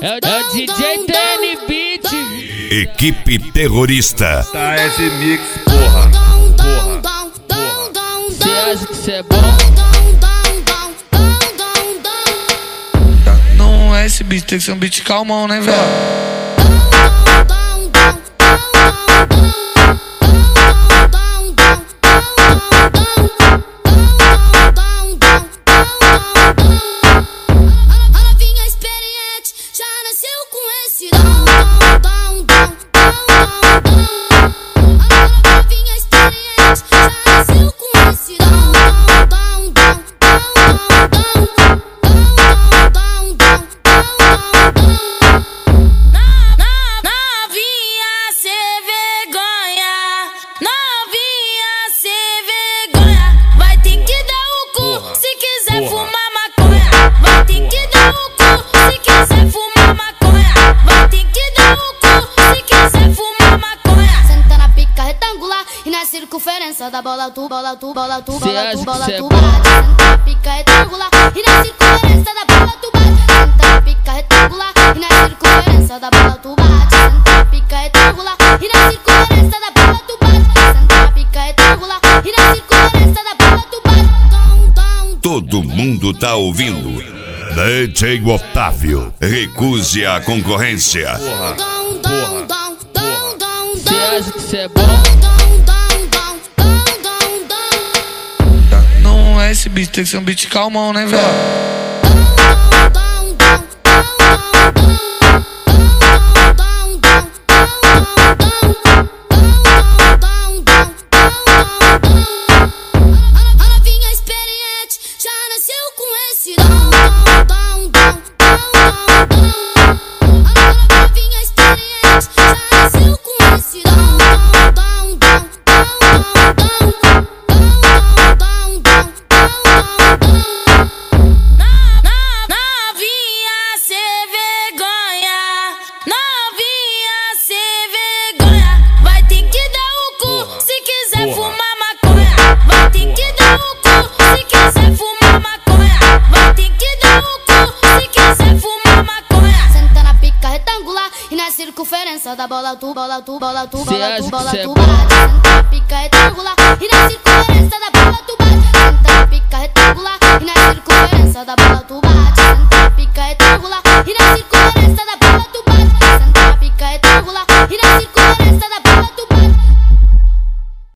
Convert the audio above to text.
É o DJ TN Beat. Equipe terrorista. Tá esse mix, porra. Cê acha que cê é bom? Não é esse beat, tem que ser um beat calmão, né, velho? Circunferência da bola, tu, bola, tu, bola, tu, Cê bola, tu, acha bola, que cê é tu, bom? bate. Senta pica retangular e na circunferência da bola tu bate. Senta pica retangular e na circunferência da bola tu bate. Senta pica retangular e na circunferência da bola tu bate. Senta pica retangular e na circunferência da bola tu bate. Todo mundo tá ouvindo. DJ Otávio, recuse a concorrência. Cê acha que cê é bom? Não é esse beat, tem que ser um beat calmão, né, velho? Circunferência da bola, tu, bola, tu, bola, tu, Cê bola, acha tu, que bola, cê é tu, bom? bate. Senta pica retangular e na circunferência